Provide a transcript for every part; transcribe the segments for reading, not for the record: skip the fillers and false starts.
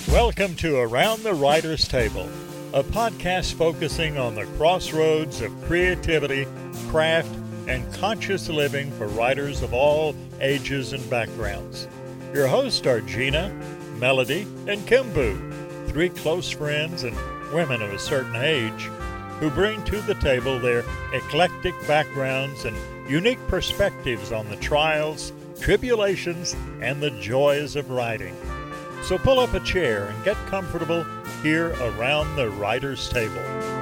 Welcome to Around the Writer's Table, a podcast focusing on the crossroads of creativity, craft, and conscious living for writers of all ages and backgrounds. Your hosts are Gina, Melody, and Kimbu, three close friends and women of a certain age who bring to the table their eclectic backgrounds and unique perspectives on the trials, tribulations, and the joys of writing. So pull up a chair and get comfortable here around the writer's table.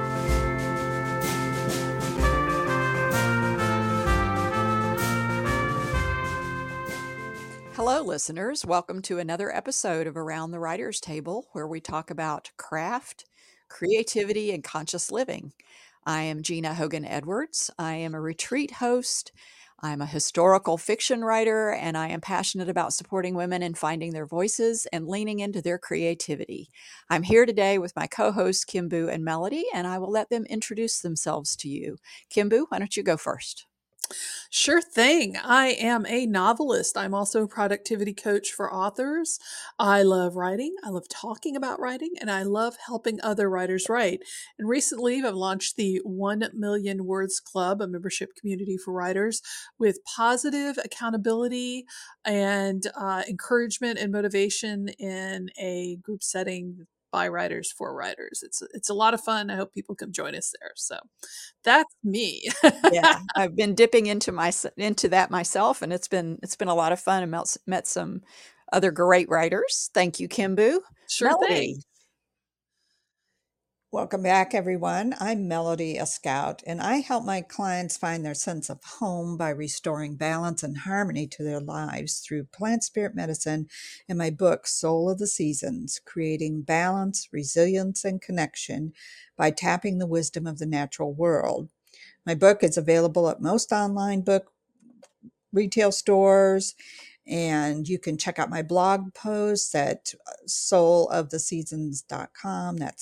Hello, listeners. Welcome to another episode of Around the Writer's Table, where we talk about craft, creativity, and conscious living. I am Gina Hogan Edwards. I am a retreat host. I'm a historical fiction writer, and I am passionate about supporting women in finding their voices and leaning into their creativity. I'm here today with my co-hosts, Kimbu and Melody, and I will let them introduce themselves to you. Kimbu, why don't you go first? Sure thing. I am a novelist. I'm also a productivity coach for authors. I love writing. I love talking about writing, and I love helping other writers write. And recently, I've launched the 1 Million Words Club, a membership community for writers with positive accountability and encouragement and motivation in a group setting by writers for writers. It's a lot of fun. I hope people can join us there. So that's me. Yeah, I've been dipping into that myself, and it's been a lot of fun, and met some other great writers. Thank you, Kimbu. Sure Melody. thing. Welcome back, everyone. I'm Melody, a scout, and I help my clients find their sense of home by restoring balance and harmony to their lives through plant spirit medicine and my book, Soul of the Seasons, creating balance, resilience, and connection by tapping the wisdom of the natural world. My book is available at most online book retail stores, and you can check out my blog posts at souloftheseasons.com. That's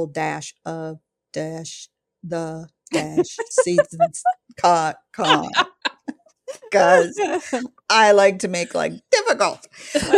soul-of-the-seasons.com. Because I like to make like difficult.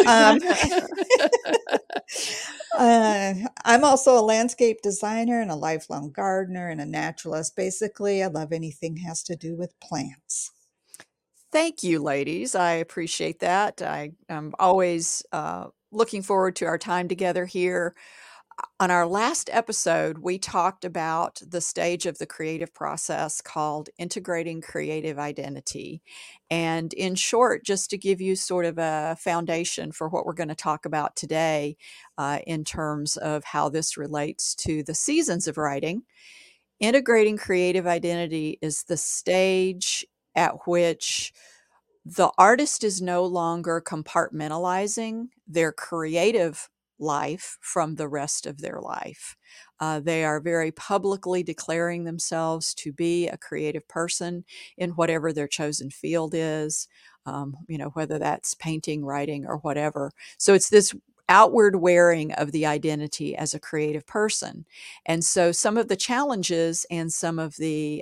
I'm also a landscape designer and a lifelong gardener and a naturalist. Basically, I love anything has to do with plants. Thank you, ladies. I appreciate that. I'm always looking forward to our time together here. On our last episode, we talked about the stage of the creative process called integrating creative identity. And in short, just to give you sort of a foundation for what we're going to talk about today in terms of how this relates to the seasons of writing, integrating creative identity is the stage at which the artist is no longer compartmentalizing their creative life from the rest of their life. They are very publicly declaring themselves to be a creative person in whatever their chosen field is, whether that's painting, writing, or whatever. So it's this outward wearing of the identity as a creative person. And so some of the challenges and some of the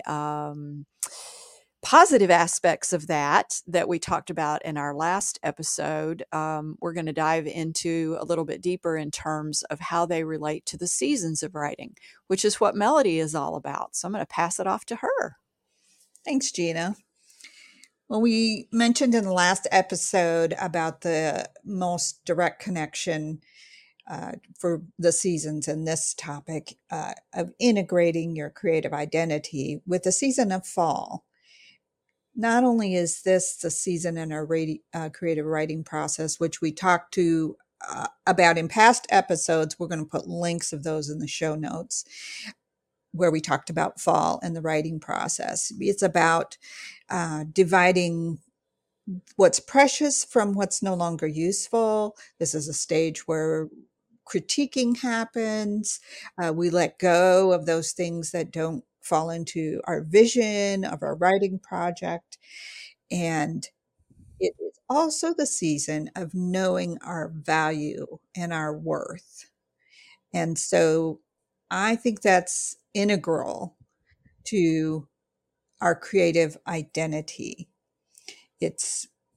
positive aspects of that we talked about in our last episode, we're going to dive into a little bit deeper in terms of how they relate to the seasons of writing, which is what Melody is all about. So I'm going to pass it off to her. Thanks, Gina. Well, we mentioned in the last episode about the most direct connection for the seasons in this topic of integrating your creative identity with the season of fall. Not only is this the season in our creative writing process, which we talked to about in past episodes, we're going to put links of those in the show notes, where we talked about fall and the writing process. It's about dividing what's precious from what's no longer useful. This is a stage where critiquing happens. We let go of those things that don't fall into our vision of our writing project. And it is also the season of knowing our value and our worth. And so I think that's integral to our creative identity. It's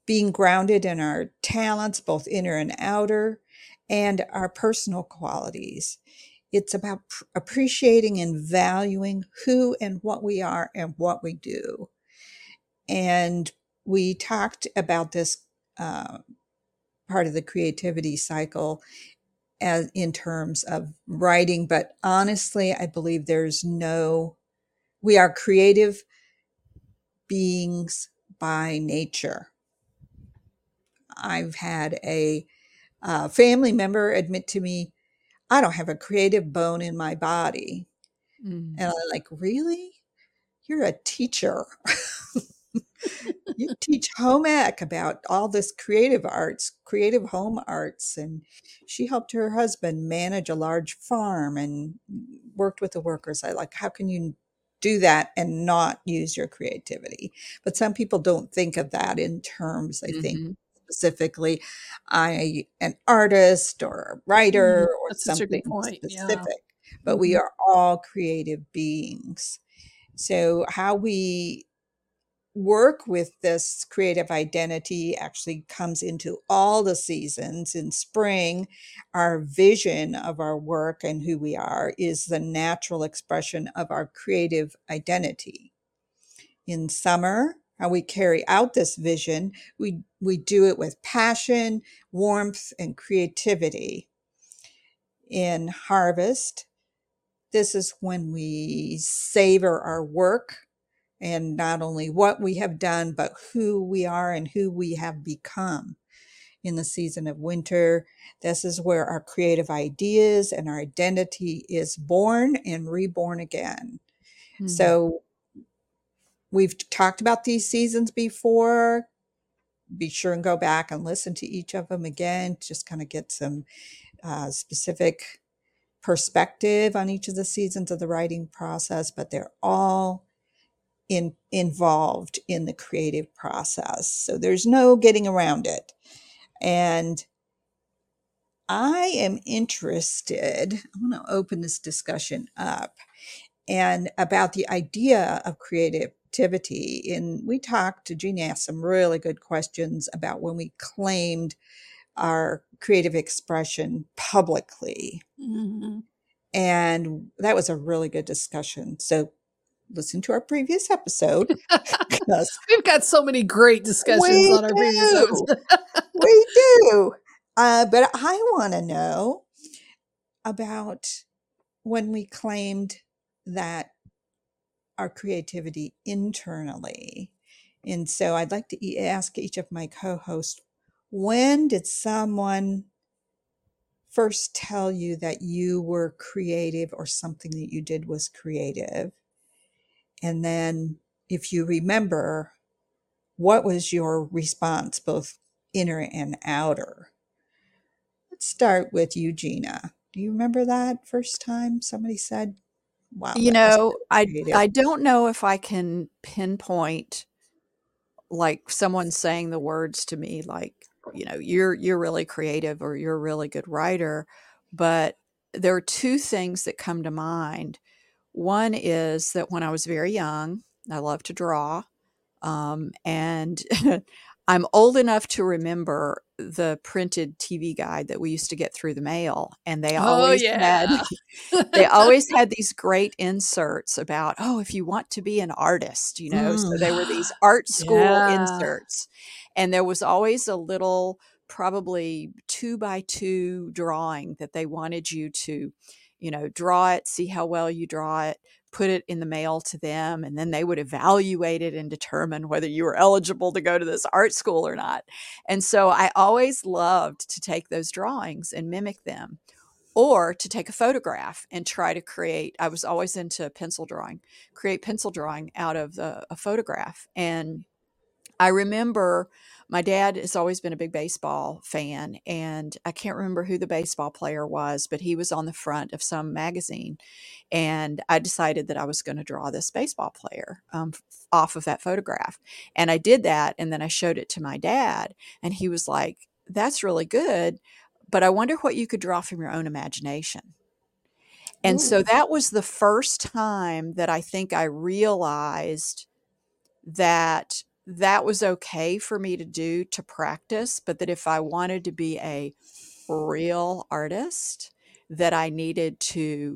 being grounded in our talents, both inner and outer, and our personal qualities. It's about appreciating and valuing who and what we are and what we do. And we talked about this part of the creativity cycle as in terms of writing, but honestly, I believe we are creative beings by nature. I've had a family member admit to me, I don't have a creative bone in my body. Mm. And I'm like, really? You're a teacher. You teach home ec about all this creative arts, creative home arts. And she helped her husband manage a large farm and worked with the workers. I like, how can you do that and not use your creativity? But some people don't think of that in terms, I think, Mm-hmm. specifically, an artist or a writer or That's such a good something point. Yeah. specific, but we are all creative beings. So how we work with this creative identity actually comes into all the seasons. In spring, our vision of our work and who we are is the natural expression of our creative identity. In summer, how we carry out this vision, we do it with passion, warmth, and creativity. In harvest, this is when we savor our work and not only what we have done, but who we are and who we have become. In the season of winter, this is where our creative ideas and our identity is born and reborn again. Mm. So we've talked about these seasons before. Be sure and go back and listen to each of them again, just kind of get some specific perspective on each of the seasons of the writing process, but they're all involved in the creative process. So there's no getting around it. And I am interested, I want to open this discussion up and about the idea of creativity. And we talked, Jeannie asked some really good questions about when we claimed our creative expression publicly. Mm-hmm. And that was a really good discussion. So listen to our previous episode. We've got so many great discussions on our previous episodes. We do. But I want to know about when we claimed that our creativity internally. And so I'd like to ask each of my co-hosts, when did someone first tell you that you were creative or something that you did was creative? And then if you remember, what was your response, both inner and outer? Let's start with you, Gina. Do you remember that first time somebody said, wow, You that was know, creative? I don't know if I can pinpoint like someone saying the words to me like, you're really creative or you're a really good writer, but there are two things that come to mind. One is that when I was very young, I loved to draw. And I'm old enough to remember the printed TV guide that we used to get through the mail, and they Oh, always had yeah. they always had these great inserts about, oh, if you want to be an artist, so Mm. they were these art school Yeah. inserts, and there was always a little, probably 2x2 drawing that they wanted you to, draw it, see how well you draw it, put it in the mail to them, and then they would evaluate it and determine whether you were eligible to go to this art school or not. And so I always loved to take those drawings and mimic them, or to take a photograph and try to create. I was always into pencil drawing, create pencil drawing out of a photograph. And I remember my dad has always been a big baseball fan, and I can't remember who the baseball player was, but he was on the front of some magazine. And I decided that I was going to draw this baseball player off of that photograph. And I did that. And then I showed it to my dad, and he was like, that's really good, but I wonder what you could draw from your own imagination. And so Ooh. that was the first time that I think I realized that that was okay for me to do to practice, but that if I wanted to be a real artist, that I needed to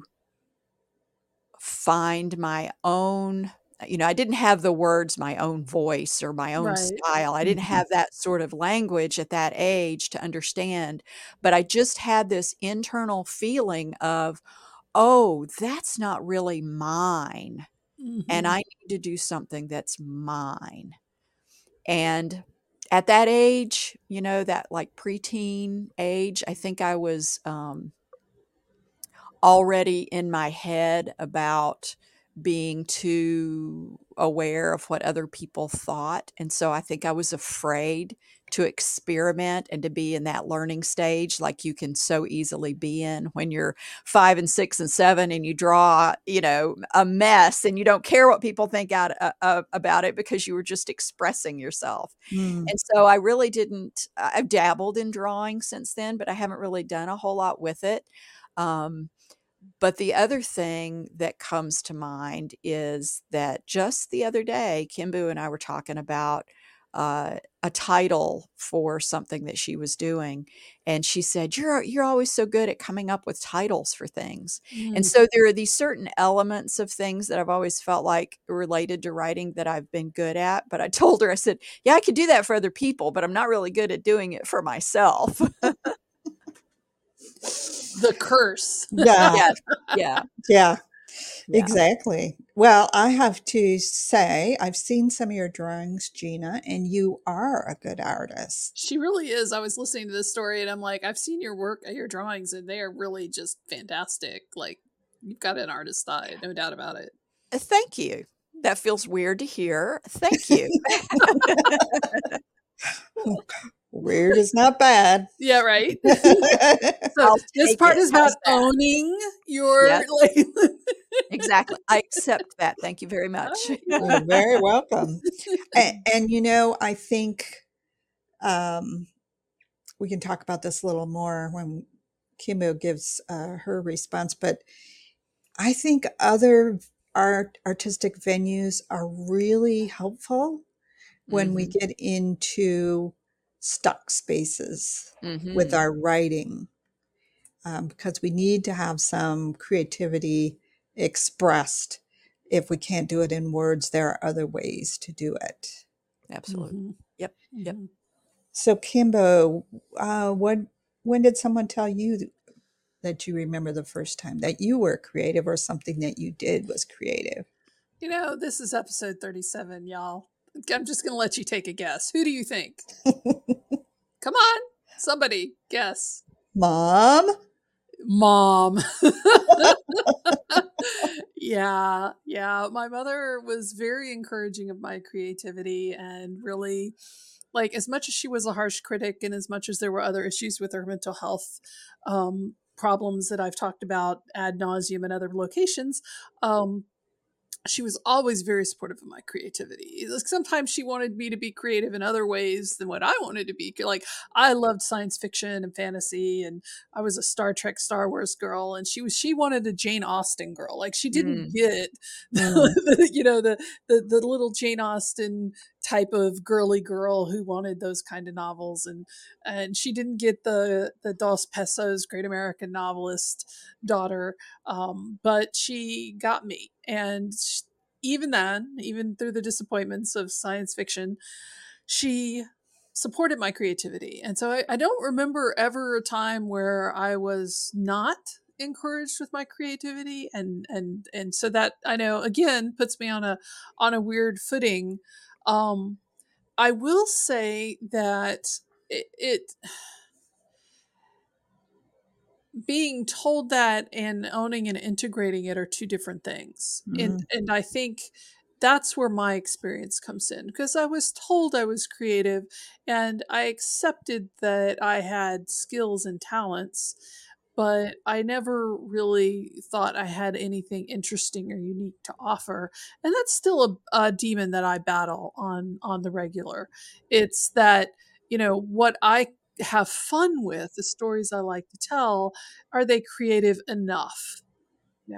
find my own, I didn't have the words, my own voice or my own Right. style. I didn't Mhm. have that sort of language at that age to understand, but I just had this internal feeling of, oh, that's not really mine. And Mhm. I need to do something that's mine. And at that age, that like preteen age, I think I was already in my head about being too aware of what other people thought. And so I think I was afraid to experiment and to be in that learning stage like you can so easily be in when you're 5 and 6 and 7 and you draw, a mess and you don't care what people think about it because you were just expressing yourself. Mm. And so I really didn't. I've dabbled in drawing since then, but I haven't really done a whole lot with it. Um, but the other thing that comes to mind is that just the other day, Kimbu and I were talking about a title for something that she was doing, and she said, "You're always so good at coming up with titles for things." And Mm. so there are these certain elements of things that I've always felt like related to writing that I've been good at. But I told her, I said, "Yeah, I could do that for other people, but I'm not really good at doing it for myself." The curse. Yeah, Yes, yeah, yeah, yeah. exactly. Well, I have to say, I've seen some of your drawings, Gina, and you are a good artist. She really is. I was listening to this story and I'm like, I've seen your work, your drawings, and they are really just fantastic. Like, you've got an artist eye, no doubt about it. Thank you. That feels weird to hear. Thank you. Weird is not bad. Yeah, right. So I'll this take part it. is How's about that? owning your Yes, like. exactly. I accept that. Thank you very much. You're very welcome. And I think um, we can talk about this a little more when Kimbo gives her response, but I think other artistic venues are really helpful when we Mhm, get into stuck spaces with mhm. our writing, because we need to have some creativity expressed. If we can't do it in words, there are other ways to do it. Absolutely. Mhm, Yep, yep. mhm. So, Kimbo, when did someone tell you that you remember the first time that you were creative or something that you did was creative? This is episode 37, y'all. I'm just going to let you take a guess. Who do you think? Come on, somebody guess. Mom? Mom. Yeah. My mother was very encouraging of my creativity and really, like, as much as she was a harsh critic and as much as there were other issues with her mental health problems that I've talked about ad nauseum in other locations, she was always very supportive of my creativity. Like, sometimes she wanted me to be creative in other ways than what I wanted to be. Like, I loved science fiction and fantasy, and I was a Star Trek, Star Wars girl, and she wanted a Jane Austen girl. Like, she didn't Mm, get Mm. the little Jane Austen type of girly girl who wanted those kind of novels, and she didn't get the Dos Pesos Great American Novelist daughter, but she got me. And even then, even through the disappointments of science fiction, she supported my creativity. And so I don't remember ever a time where I was not encouraged with my creativity, and so that, I know, again, puts me on a weird footing. I will say that it being told that and owning and integrating it are two different things. And Mm. and I think that's where my experience comes in, because I was told I was creative and I accepted that I had skills and talents, but I never really thought I had anything interesting or unique to offer. And that's still a demon that I battle on the regular. It's that, what I have fun with, the stories I like to tell, are they creative enough?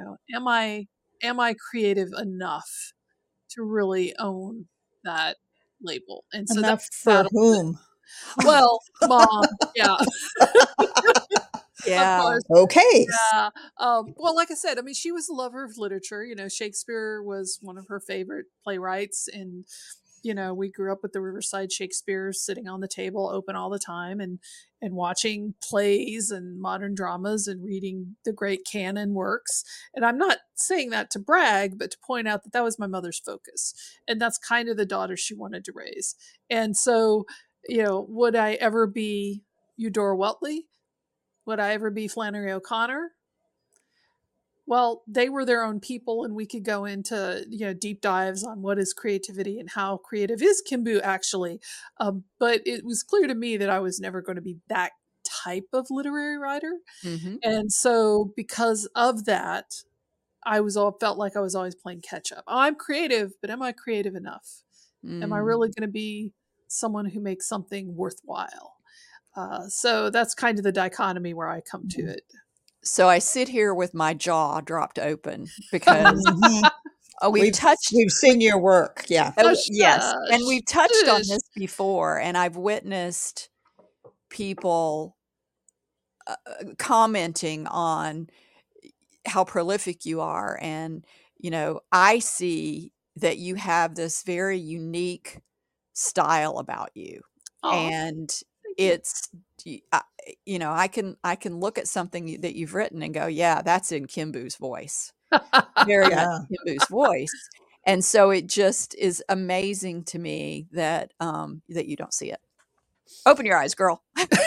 Am I creative enough to really own that? label. And so Enough that's for battle. whom? Well, mom, yeah, of Yeah. course. Okay. Yeah. Well, like I said, I mean, she was a lover of literature. You know, Shakespeare was one of her favorite playwrights. And, you know, we grew up with the Riverside Shakespeare sitting on the table open all the time and watching plays and modern dramas and reading the great canon works. And I'm not saying that to brag, but to point out that that was my mother's focus. And that's kind of the daughter she wanted to raise. And so, you know, would I ever be Eudora Weltley? Would I ever be Flannery O'Connor? Well, they were their own people, and we could go into, you know, deep dives on what is creativity and how creative is Kimbu actually. But it was clear to me that I was never going to be that type of literary writer, Mm-hmm. and so because of that, felt like I was always playing catch up. I'm creative, but am I creative enough? Am I really going to be someone who makes something worthwhile? So that's kind of the dichotomy where I come to it. So I sit here with my jaw dropped open because Mhm. We've seen your work. Yeah. yes, and we've touched on Shush. this before, and I've witnessed people commenting on how prolific you are, and you know, I see that you have this very unique style about you, Aw, and thank you. it's you know, I can look at something that you've written and go, yeah, that's in Kimbu's voice, very much Yeah. Kimbu's voice. And so it just is amazing to me that that you don't see it. Open your eyes, girl.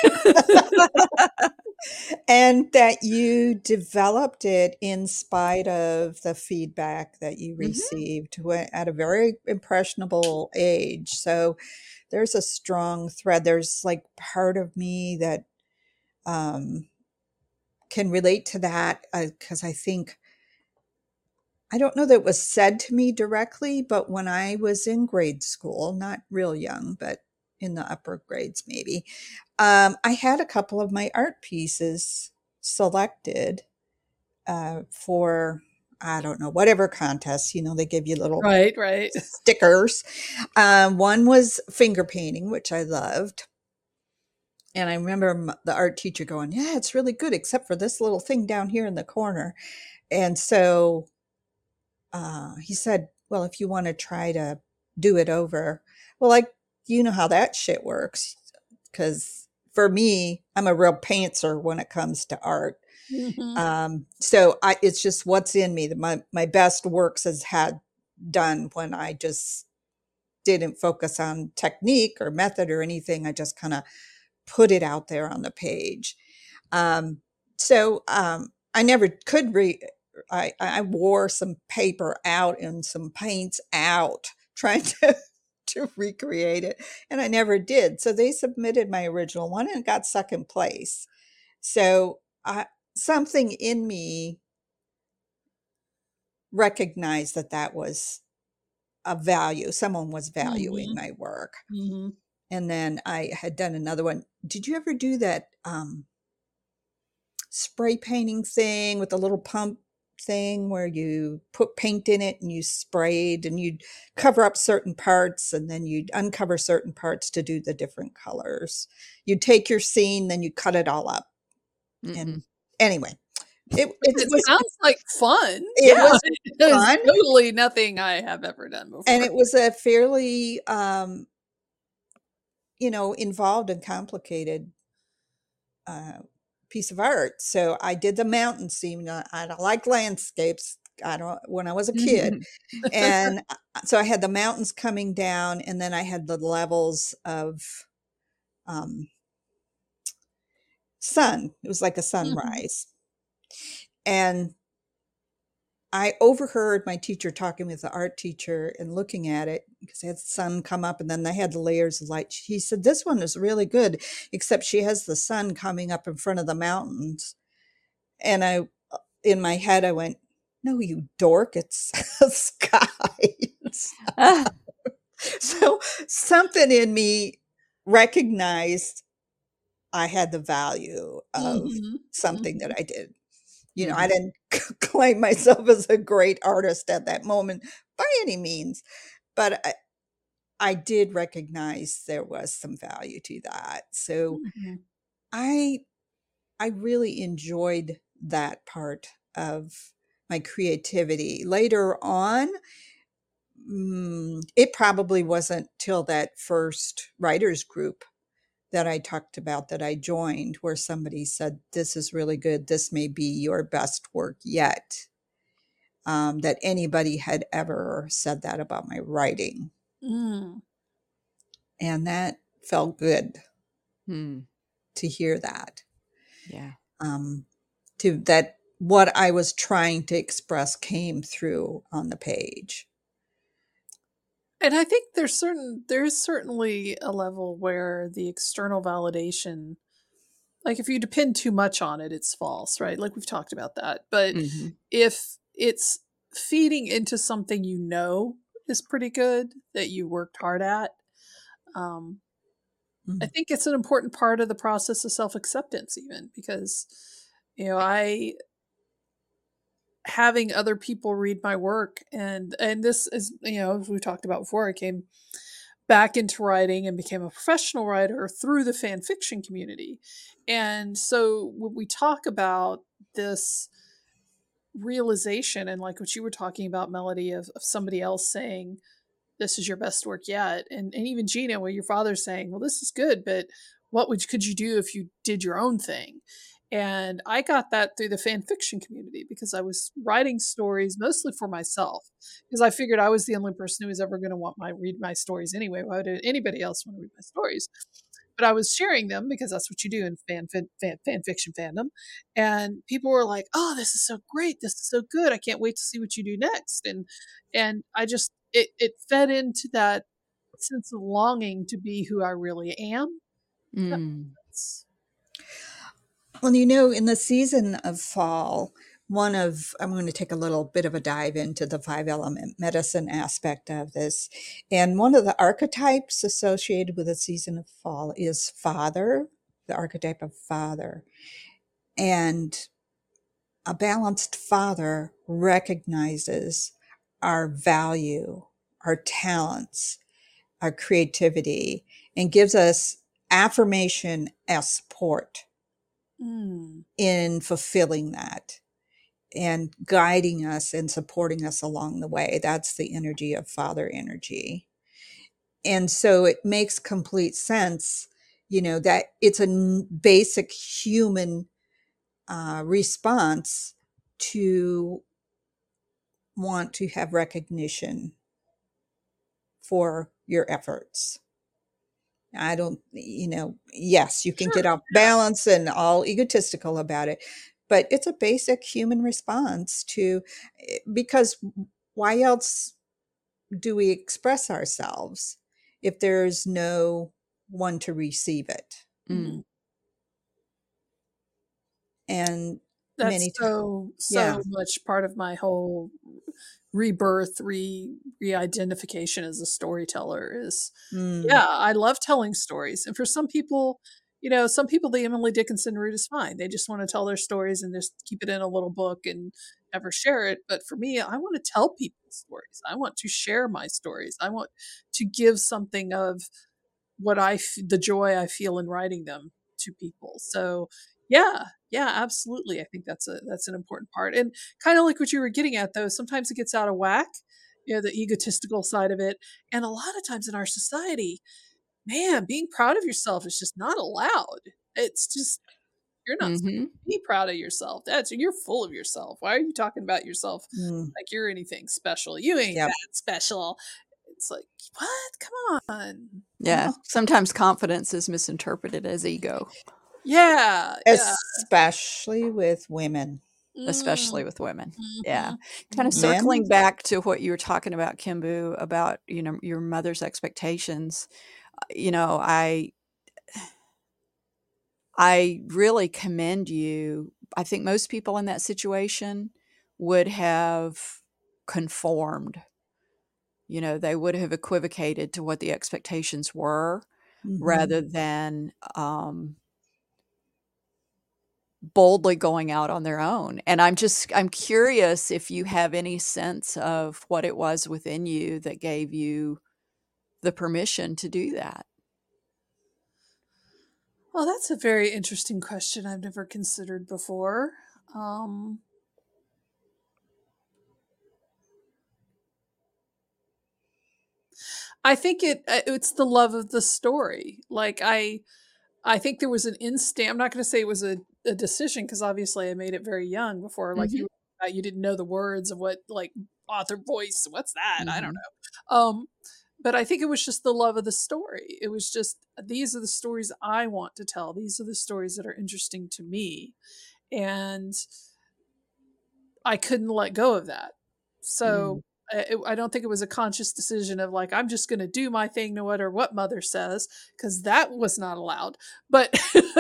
And that you developed it in spite of the feedback that you received at a very impressionable age. So there's a strong thread. There's like part of me that can relate to that because I think, I don't know that it was said to me directly, but when I was in grade school, not real young, but in the upper grades maybe, I had a couple of my art pieces selected for, I don't know, whatever contest, you know, they give you little Right. stickers. One was finger painting, which I loved. And I remember the art teacher going, yeah, it's really good, except for this little thing down here in the corner. And so he said, well, if you want to try to do it over, well, like, you know how that shit works. Because for me, I'm a real pantser when it comes to art. So it's just what's in me. My best works has had done when I just didn't focus on technique or method or anything. I just kind of put it out there on the page. So I never could I wore some paper out and some paints out trying to recreate it, and I never did. So they submitted my original one and got second place. So something in me recognized that was a value. Someone was valuing my work. And then I had done another one. Did you ever do that spray painting thing with a little pump thing where you put paint in it and you sprayed and you'd cover up certain parts and then you'd uncover certain parts to do the different colors? You'd take your scene, then you cut it all up. And anyway, it sounds like fun. It was fun. Totally nothing I have ever done before. And it was a fairly, involved and complicated piece of art. So I did the mountain scene. I don't like landscapes. When I was a kid. And so I had the mountains coming down, and then I had the levels of sun. It was like a sunrise. And I overheard my teacher talking with the art teacher and looking at it because they had the sun come up and then they had the layers of light. He said, this one is really good, except she has the sun coming up in front of the mountains. And in my head, I went, no, you dork, it's a sky. So something in me recognized I had the value of something that I did. I didn't claim myself as a great artist at that moment by any means, but I did recognize there was some value to that. So Mhm. I really enjoyed that part of my creativity. Later on, it probably wasn't till that first writers group that I talked about that I joined where somebody said, "This is really good. This may be your best work yet." That anybody had ever said that about my writing. Mm. And that felt good Hmm. to hear that. Yeah. To that what I was trying to express came through on the page. And I think there's certainly a level where the external validation, like if you depend too much on it, it's false, right? Like we've talked about that. But Hmm. if it's feeding into something you know is pretty good that you worked hard at, um, I Mm. think it's an important part of the process of self acceptance, even because, I having other people read my work, and this is, as we talked about before, I came back into writing and became a professional writer through the fan fiction community. And so when we talk about this realization, and like what you were talking about, Melody, of somebody else saying, this is your best work yet. And even Gina, where your father's saying, well, this is good, but could you do if you did your own thing? And I got that through the fan fiction community because I was writing stories mostly for myself because I figured I was the only person who was ever going to read my stories anyway. Why would anybody else want to read my stories? But I was sharing them because that's what you do in fan fiction fandom. And people were like, "Oh, this is so great! This is so good! I can't wait to see what you do next." And I just it fed into that sense of longing to be who I really am. Mm. Well, in the season of fall, I'm going to take a little bit of a dive into the 5-element medicine aspect of this. And one of the archetypes associated with the season of fall is father, the archetype of father. And a balanced father recognizes our value, our talents, our creativity, and gives us affirmation as support Mm. in fulfilling that and guiding us and supporting us along the way. That's the energy of father energy. And so it makes complete sense, that it's a basic human response to want to have recognition for your efforts. I don't, yes, you can Sure. get off balance and all egotistical about it, but it's a basic human response because why else do we express ourselves if there's no one to receive it? Mm. Mm. And That's many times, so yeah. much part of my whole rebirth, re-identification as a storyteller is, Mm, yeah, I love telling stories. And for some people, the Emily Dickinson route is fine. They just want to tell their stories and just keep it in a little book and never share it. But for me, I want to tell people stories. I want to share my stories. I want to give something of the joy I feel in writing them to people. So yeah, yeah, absolutely. I think that's an important part. And kind of like what you were getting at though, sometimes it gets out of whack, the egotistical side of it. And a lot of times in our society, man, being proud of yourself is just not allowed. It's just you're not supposed Hmm. to be proud of yourself. You're full of yourself. Why are you talking about yourself mm, like you're anything special? You ain't yep. that special. It's like, what? Come on. Yeah. Sometimes confidence is misinterpreted as ego, Yeah, yeah. Especially with women. Mm, especially with women. Yeah. mhm, Kind of mhm. Men, circling back to what you were talking about, Kimbu, about, your mother's expectations. You know, I really commend you. I think most people in that situation would have conformed. They would have equivocated to what the expectations were mhm. rather than boldly going out on their own. And I'm curious if you have any sense of what it was within you that gave you the permission to do that? Well, that's a very interesting question I've never considered before. I think it's the love of the story. Like I think there was an instinct. I'm not going to say it was a decision, because obviously I made it very young before. Like Mm-hmm. you didn't know the words of what, like, author voice. What's that? I don't Mm-hmm. know. But I think it was just the love of the story. It was just, these are the stories I want to tell. These are the stories that are interesting to me, and I couldn't let go of that. So I don't think it was a conscious decision of like, I'm just going to do my thing no matter what mother says, because that was not allowed. But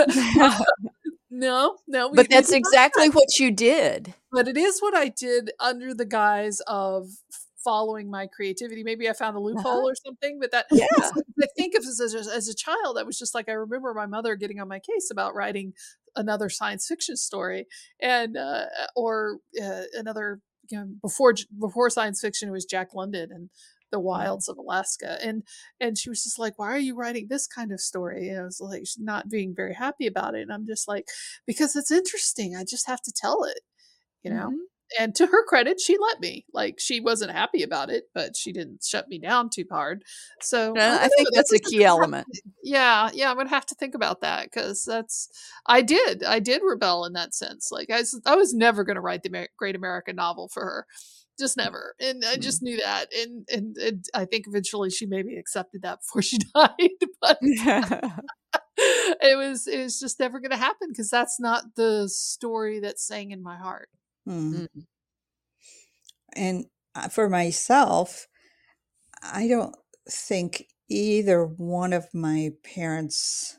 no, we But that's did not. exactly what you did. But it is what I did under the guise of following my creativity. Maybe I found a Uh-huh. loophole or something, but Yeah. I think of as a child, I was just like, I remember my mother getting on my case about writing another science fiction story, and or another, before science fiction, it was Jack London and the wilds of Alaska, and she was just like, why are you writing this kind of story? And I was like, she's not being very happy about it, and I'm just like, because it's interesting, I just have to tell it, you know. Mhm. And to her credit, she let me. Like, she wasn't happy about it, but she didn't shut me down too hard. So I don't I think know. that's a key element. Yeah, I'm gonna have to think about that, because that's, I did rebel in that sense. Like, I was never gonna write the great American novel for her, just never, and I just knew that, and I think eventually she maybe accepted that before she died, but it was just never gonna happen, because that's not the story that sang in my heart. Mm. Mm. And for myself, I don't think either one of my parents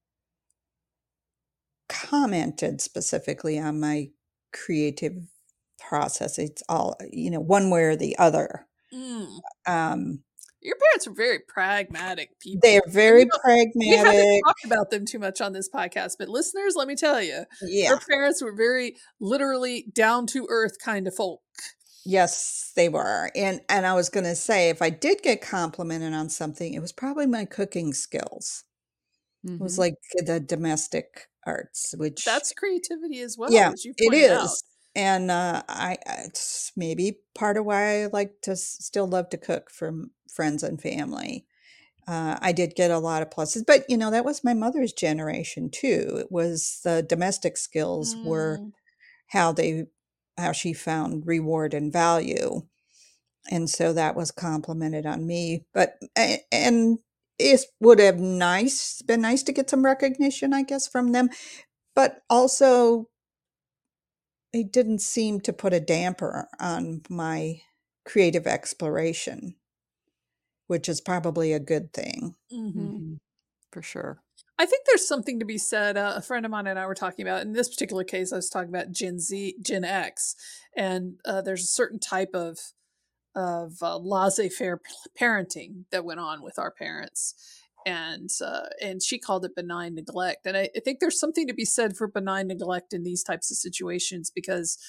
commented specifically on my creative process. It's all, one way or the other. Mm. Um, Your parents were very pragmatic people. They're And, very we haven't pragmatic. talked about them too much on this podcast, but listeners, let me tell you, Yeah. your parents were very literally down to earth kind of folk. Yes, they were. And I was going to say, if I did get complimented on something, it was probably my cooking skills. It was Mhm. like the domestic arts, which, That's creativity as well, yeah, as you it pointed out. is. And it's maybe part of why I like to still love to cook for friends and family. I did get a lot of pluses, but that was my mother's generation too. It was the domestic skills were Mm. how she found reward and value. And so that was complimented on me. But and it would have been nice to get some recognition, I guess, from them. But also, it didn't seem to put a damper on my creative exploration, which is probably a good thing. Mm-hmm. Mhm. For sure. I think there's something to be said. A friend of mine and I were talking about, in this particular case, I was talking about Gen X, and there's a certain type of laissez-faire parenting that went on with our parents, and she called it benign neglect. And I think there's something to be said for benign neglect in these types of situations, because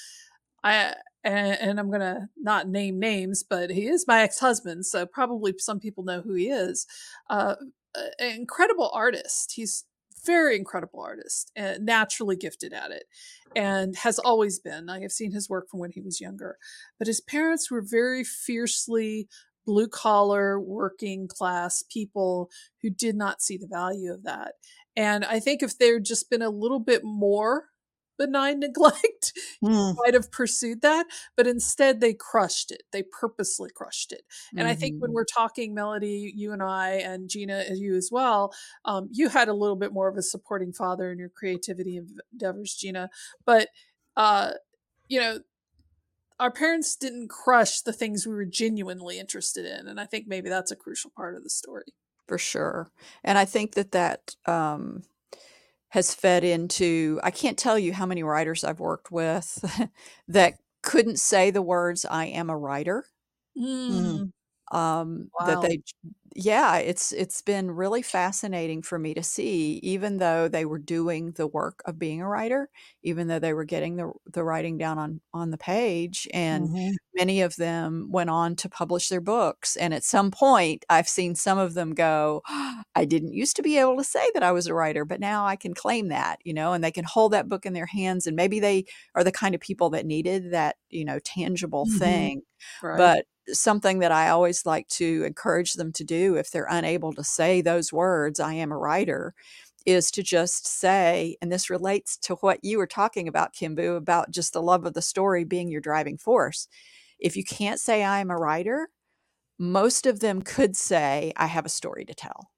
and I'm gonna not name names, but he is my ex-husband, so probably some people know who he is. An incredible artist. He's very incredible artist, and naturally gifted at it, and has always been. I have seen his work from when he was younger, but his parents were very fiercely blue collar, working class people who did not see the value of that. And I think if there'd just been a little bit more benign neglect, Mm. might have pursued that, but instead they crushed it. They purposely crushed it. And I think when Mhm. we're talking, Melody, you and I, and Gina, you as well, you had a little bit more of a supporting father in your creativity endeavors, Gina. But, you know, our parents didn't crush the things we were genuinely interested in. And I think maybe that's a crucial part of the story. For sure. And I think that has fed into, I can't tell you how many writers I've worked with that couldn't say the words, I am a writer. Mm. Mm. That Wow. yeah, it's been really fascinating for me to see, even though they were doing the work of being a writer, even though they were getting the writing down on the page, and Hmm. many of them went on to publish their books. And at some point, I've seen some of them go, I didn't used to be able to say that I was a writer, but now I can claim that, and they can hold that book in their hands. And maybe they are the kind of people that needed that, tangible Hmm. thing. Right. But something that I always like to encourage them to do if they're unable to say those words, I am a writer, is to just say, and this relates to what you were talking about, Kimbu, about just the love of the story being your driving force. If you can't say I am a writer, most of them could say, I have a story to tell.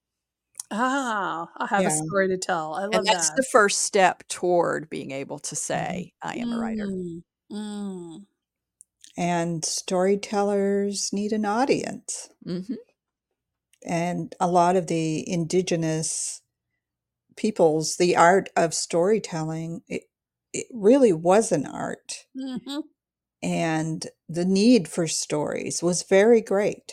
I have a Yeah. story to tell. I And love that's that. the first step toward being able to Mhm. say, I am a writer. Mm, mm. And storytellers need an audience. Hmm. And a lot of the indigenous peoples, the art of storytelling, it really was an art. Mhm. And the need for stories was very great.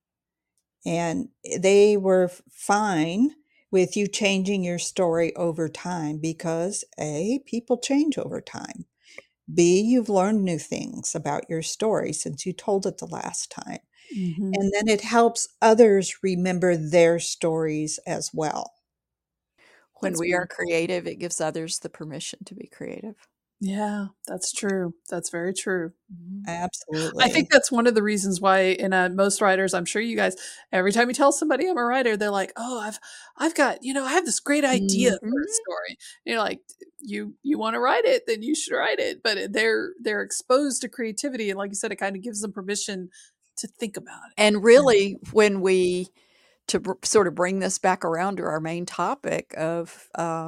And they were fine with you changing your story over time because A, people change over time. B, you've learned new things about your story since you told it the last time. Mhm. And then it helps others remember their stories as well. When That's we are wonderful. creative, it gives others the permission to be creative. Yeah, that's true. That's very true. Mhm. I think Absolutely. that's one of the reasons why most writers, I'm sure you guys, every time you tell somebody I'm a writer, they're like, "Oh, I've got, I have this great idea for a Mhm. story." And you're like, "You want to write it, then you should write it." But they're exposed to creativity, and like you said, it kind of gives them permission to think about it. And really, when we sort of bring this back around to our main topic of,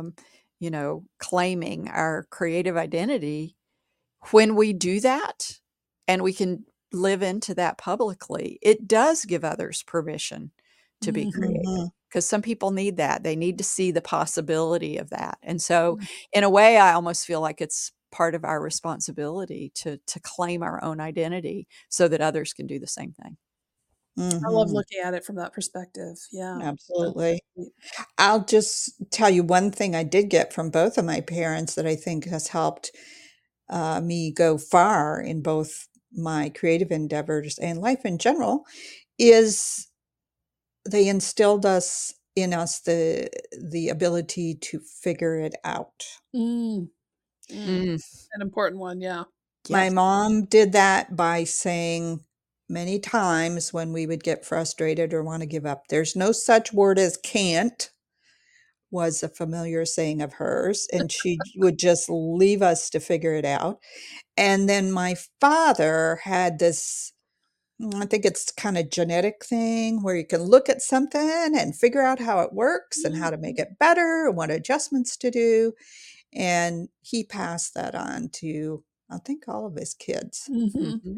claiming our creative identity, when we do that and we can live into that publicly, it does give others permission to be Mhm. creative, Hmm. because some people need that. They need to see the possibility of that. And so, Mm. in a way, I almost feel like it's part of our responsibility to claim our own identity so that others can do the same thing. I love Hmm. looking at it from that perspective. Yeah, that's Absolutely. great. I'll just tell you one thing I did get from both of my parents that I think has helped me go far in both my creative endeavors and life in general is they instilled in us the ability to figure it out. Mm, mm. Mm, An important one. Yeah. My yes. mom did that by saying many times when we would get frustrated or want to give up, there's no such word as can't, was a familiar saying of hers, and she would just leave us to figure it out. And then my father had this, I think it's kind of genetic thing where you can look at something and figure out how it works and how to make it better and what adjustments to do. And he passed that on to, I think, all of his kids. Mhm. Mhm.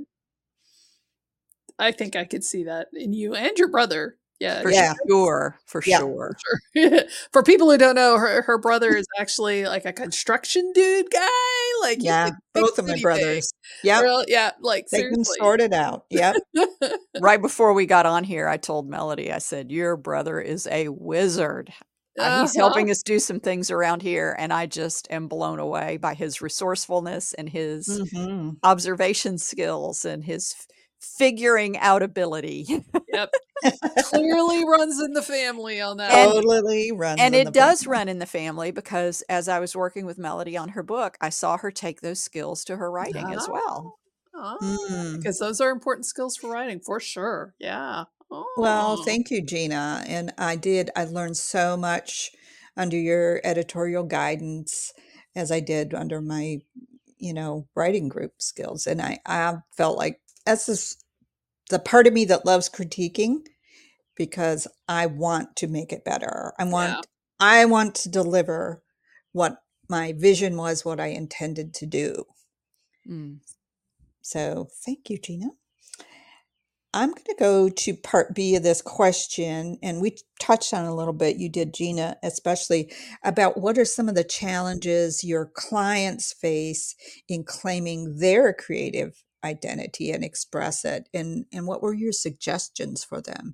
I think I could see that in you and your brother. Yeah, For 'cause Yeah, that's sure, for yeah, for sure. sure. For people who don't know, her brother is actually like a construction dude guy. Like he yeah. can fix Both of my anything. brothers. Yep, Real, yeah, like they can seriously. sort it out. Yep. Right before we got on here, I told Melody, I said, "Your brother is a wizard. He's Uh-huh. helping us do some things around here, and I just am blown away by his resourcefulness and his Hmm. observation skills and his figuring out ability." Yep. Clearly runs in the family on that And one. Totally runs and in it the does family. run in the family, because as I was working with Melody on her book, I saw her take those skills to her writing as Ah, well. Mm. because those are important skills for writing for sure. Yeah. Well, Oh. thank you, Gina. And I learned so much under your editorial guidance as I did under my, writing group skills. And I felt like that's just the part of me that loves critiquing because I want to make it better. Yeah. I want to deliver what my vision was, what I intended to do. Mm. So thank you, Gina. I'm going to go to part B of this question, and we touched on it a little bit. You did, Gina, especially about what are some of the challenges your clients face in claiming their creative identity and express it, and what were your suggestions for them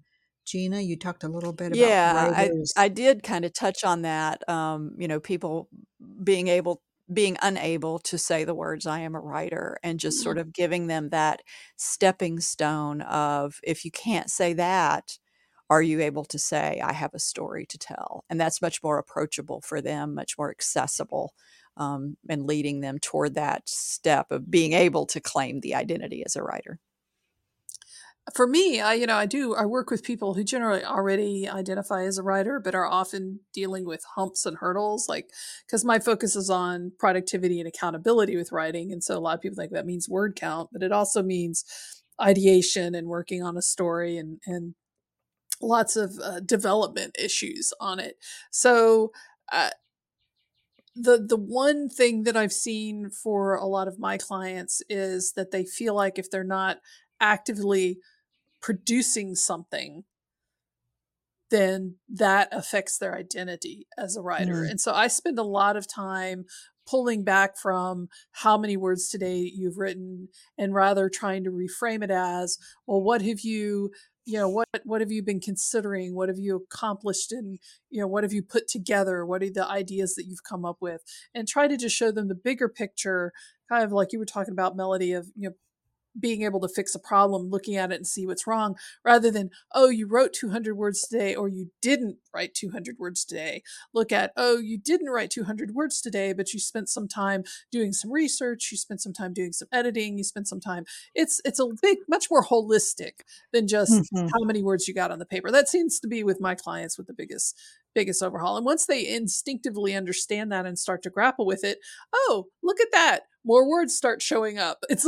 Gina, you talked a little bit about Yeah, writers. I did kind of touch on that. People being being unable to say the words "I am a writer" and just sort of giving them that stepping stone of, if you can't say that, are you able to say "I have a story to tell"? And that's much more approachable for them, much more accessible, and leading them toward that step of being able to claim the identity as a writer. For me, I work with people who generally already identify as a writer, but are often dealing with humps and hurdles, like, because my focus is on productivity and accountability with writing. And so a lot of people think that means word count, but it also means ideation and working on a story and lots of development issues on it. So, uh, the one thing that I've seen for a lot of my clients is that they feel like if they're not actively producing something, then that affects their identity as a writer. Mm. And so I spend a lot of time pulling back from how many words today you've written and rather trying to reframe it as, well, what have you been considering? What have you accomplished? And, what have you put together? What are the ideas that you've come up with? And try to just show them the bigger picture, kind of like you were talking about, Melody, of, being able to fix a problem, looking at it and see what's wrong, rather than, oh, you wrote 200 words today, or you didn't write 200 words today. Look at, oh, you didn't write 200 words today, but you spent some time doing some research, you spent some time doing some editing, you spent some time. It's a much more holistic than just Mhm. how many words you got on the paper. That seems to be with my clients with the biggest overhaul. And once they instinctively understand that and start to grapple with it, oh, look at that, more words start showing up. It's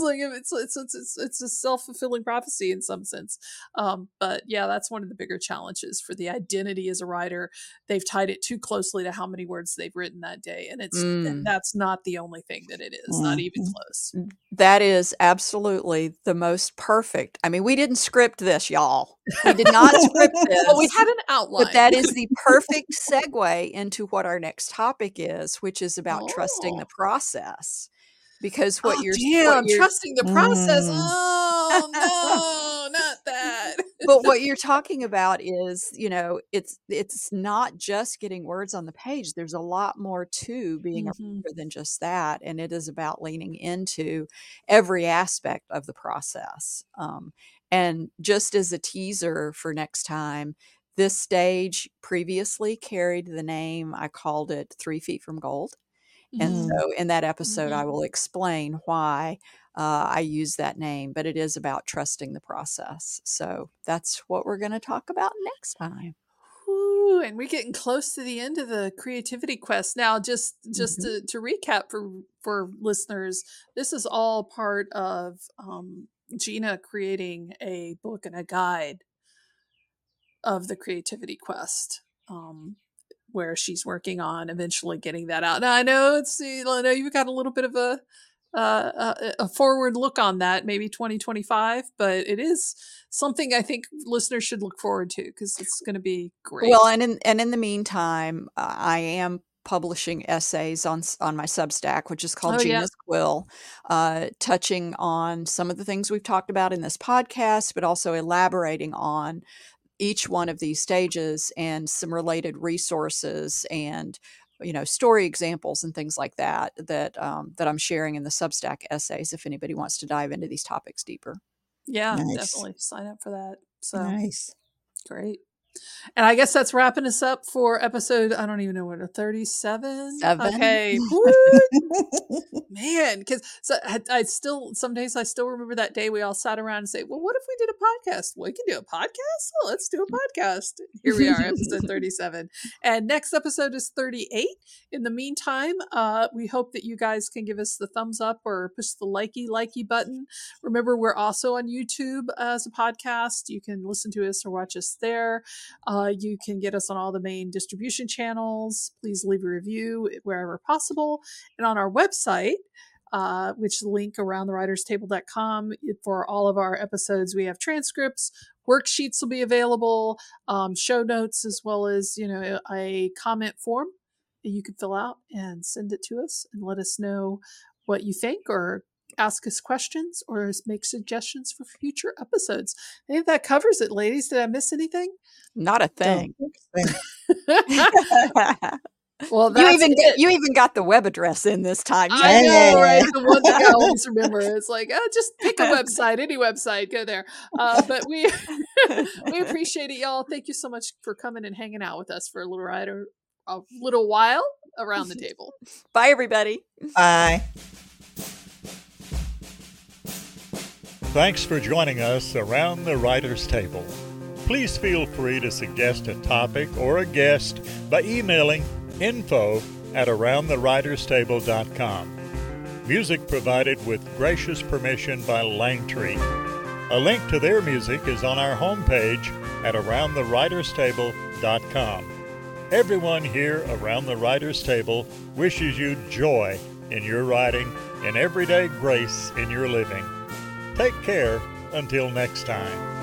a self-fulfilling prophecy in some sense. But yeah, that's one of the bigger challenges for the identity as a writer. They've tied it too closely to how many words they've written that day, and that's not the only thing that it is, not even Mhm. close. That is absolutely the most perfect. I mean, we didn't script this, y'all. We did not script Well, we this. had an But outline. that is the perfect segue into what our next topic is, which is about trusting the Oh. process. Because Oh, damn, trusting the process. Mm. Oh, no, not that. but what you're talking about is, it's not just getting words on the page. There's a lot more to being a Mhm. writer than just that, and it is about leaning into every aspect of the process. And just as a teaser for next time, this stage previously carried the name, I called it 3 Feet from Gold. And Mhm. Mm. so in that episode, I Mhm. will explain why I use that name, but it is about trusting the process. So that's what we're going to talk about next time. Whew, and we're getting close to the end of the creativity quest. Now, just Mhm. to recap for listeners, this is all part of Gina creating a book and a guide of the creativity quest. Where she's working on eventually getting that out. Now I know I know you've got a little bit of a forward look on that, maybe 2025, but it is something I think listeners should look forward to because it's going to be Well, great. and in the meantime, I am publishing essays on my Substack, which is called Oh yeah, Gina's Quill, touching on some of the things we've talked about in this podcast, but also elaborating on each one of these stages and some related resources and story examples and things like that I'm sharing in the Substack essays if anybody wants to dive into these topics deeper. yeah, Nice. definitely sign up for that. So Nice. great. And I guess that's wrapping us up for episode, I don't even know what, 37? 7. Okay. Woo! Man, because I still, some days I still remember that day we all sat around and say, well, what if we did a podcast? Well, we can do a podcast. Oh, let's do a podcast. Here we are, episode 37. And next episode is 38. In the meantime, we hope that you guys can give us the thumbs up or push the likey button. Remember, we're also on YouTube as a podcast. You can listen to us or watch us there. You can get us on all the main distribution channels. Please leave a review wherever possible. And on our website, which link aroundthewriterstable.com for all of our episodes. We have transcripts, worksheets will be available, show notes, as well as, a comment form that you can fill out and send it to us and let us know what you think or ask us questions or make suggestions for future episodes. I think that covers it, ladies. Did I miss anything? Not a Don't thing. think Well, You even got the web address in this time. I know, right? Yay. The one thing I always remember is like, just pick a website, any website, go there. But we appreciate it, y'all. Thank you so much for coming and hanging out with us for a little while around the table. Bye, everybody. Bye. Thanks for joining us around the writer's table. Please feel free to suggest a topic or a guest by emailing info@aroundthewriterstable.com. Music provided with gracious permission by Langtree. A link to their music is on our homepage at aroundthewriterstable.com. Everyone here around the Writer's Table wishes you joy in your writing and everyday grace in your living. Take care until next time.